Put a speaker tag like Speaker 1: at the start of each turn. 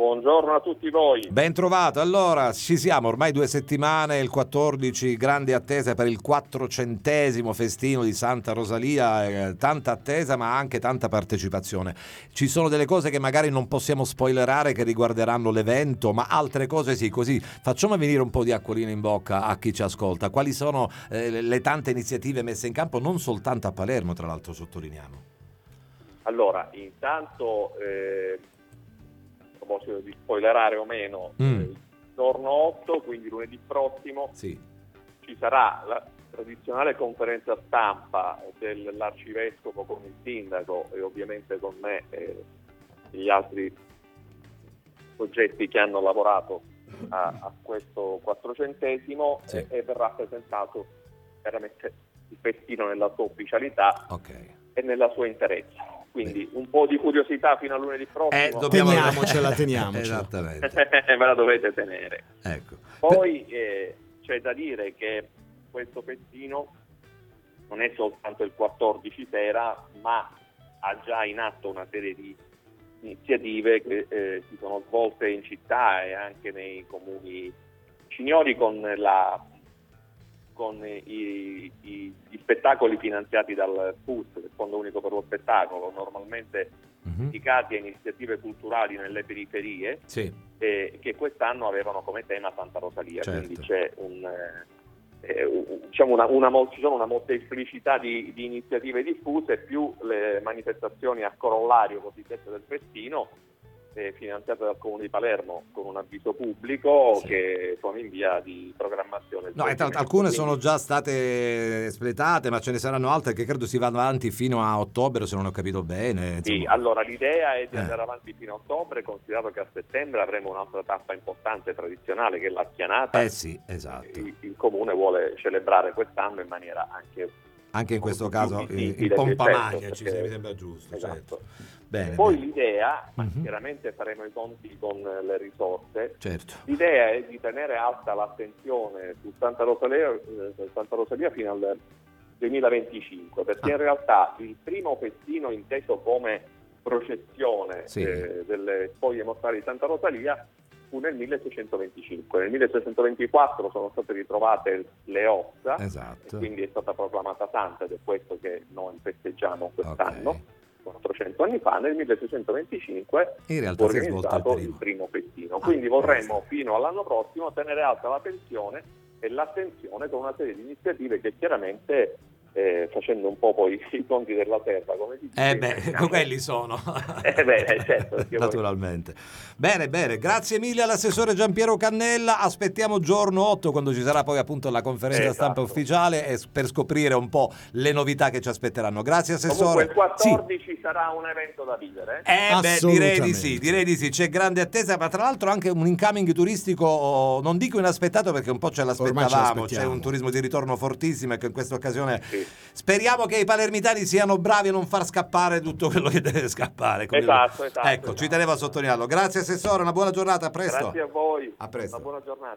Speaker 1: Buongiorno a tutti voi.
Speaker 2: Ben trovato. Allora, ci siamo ormai 2 settimane, il 14, grande attesa per il 400° festino di Santa Rosalia, tanta attesa ma anche tanta partecipazione. Ci sono delle cose che magari non possiamo spoilerare che riguarderanno l'evento, ma altre cose sì, così facciamo venire un po' di acquolina in bocca a chi ci ascolta. Quali sono le tante iniziative messe in campo, non soltanto a Palermo, tra l'altro sottolineiamo.
Speaker 1: Allora, intanto... di spoilerare o meno, il giorno 8, quindi lunedì prossimo,
Speaker 2: sì,
Speaker 1: ci sarà la tradizionale conferenza stampa dell'arcivescovo con il sindaco e ovviamente con me e gli altri soggetti che hanno lavorato a questo 400°,
Speaker 2: sì.
Speaker 1: e verrà presentato chiaramente il festino nella sua ufficialità,
Speaker 2: ok,
Speaker 1: e nella sua interezza. Quindi un po' di curiosità fino a lunedì prossimo.
Speaker 3: Teniamocela.
Speaker 2: Esattamente.
Speaker 1: Me la dovete tenere.
Speaker 2: Ecco.
Speaker 1: Poi c'è da dire che questo festino non è soltanto il 14 sera, ma ha già in atto una serie di iniziative che si sono svolte in città e anche nei comuni viciniori con gli spettacoli finanziati dal FUS, il Fondo Unico per lo Spettacolo, normalmente dedicati a iniziative culturali nelle periferie,
Speaker 2: sì,
Speaker 1: che quest'anno avevano come tema Santa Rosalia.
Speaker 2: Certo.
Speaker 1: Quindi c'è una molteplicità di iniziative diffuse, più le manifestazioni a corollario cosiddette del festino, finanziate dal Comune di Palermo con un avviso pubblico, sì, che sono in via di programmazione.
Speaker 2: No, alcune sono già state espletate, ma ce ne saranno altre che credo si vanno avanti fino a ottobre, se non ho capito bene. Insomma.
Speaker 1: Sì, allora l'idea è di andare avanti fino a ottobre, considerato che a settembre avremo un'altra tappa importante tradizionale che è la Chianata.
Speaker 2: Sì, esatto.
Speaker 1: Il Comune vuole celebrare quest'anno in maniera anche
Speaker 2: in questo caso in pompa magna, ci sembra giusto.
Speaker 1: Esatto.
Speaker 2: Certo. Bene,
Speaker 1: poi
Speaker 2: bene.
Speaker 1: L'idea, ma chiaramente faremo i conti con le risorse,
Speaker 2: certo,
Speaker 1: l'idea è di tenere alta l'attenzione su Santa Rosalia fino al 2025, perché in realtà il primo festino inteso come processione, sì, delle spoglie mortali di Santa Rosalia fu nel 1625. Nel 1624 sono state ritrovate le ossa,
Speaker 2: esatto,
Speaker 1: e quindi è stata proclamata santa, ed è questo che noi festeggiamo quest'anno.
Speaker 2: Okay.
Speaker 1: 400 anni fa, nel 1625
Speaker 2: in realtà
Speaker 1: fu organizzato il primo festino. Quindi vorremmo fino all'anno prossimo tenere alta l'attenzione e l'attenzione con una serie di iniziative che chiaramente, facendo un po' poi i conti della terra, come si dice,
Speaker 2: quelli sono
Speaker 1: certo,
Speaker 2: naturalmente. Bene, grazie mille all'assessore Giampiero Cannella. Aspettiamo giorno 8, quando ci sarà poi appunto la conferenza stampa ufficiale, per scoprire un po' le novità che ci aspetteranno. Grazie assessore.
Speaker 1: Comunque il 14 sarà un evento da vivere.
Speaker 2: Direi di sì, c'è grande attesa, ma tra l'altro anche un incoming turistico, non dico inaspettato perché un po' ce l'aspettavamo, c'è un turismo di ritorno fortissimo, e che in questa occasione speriamo che i palermitani siano bravi a non far scappare tutto quello che deve scappare. Esatto. Ecco, ci tenevo a sottolinearlo. Grazie assessore, una buona giornata, a presto.
Speaker 1: Grazie a voi.
Speaker 2: A presto.
Speaker 1: Una buona giornata.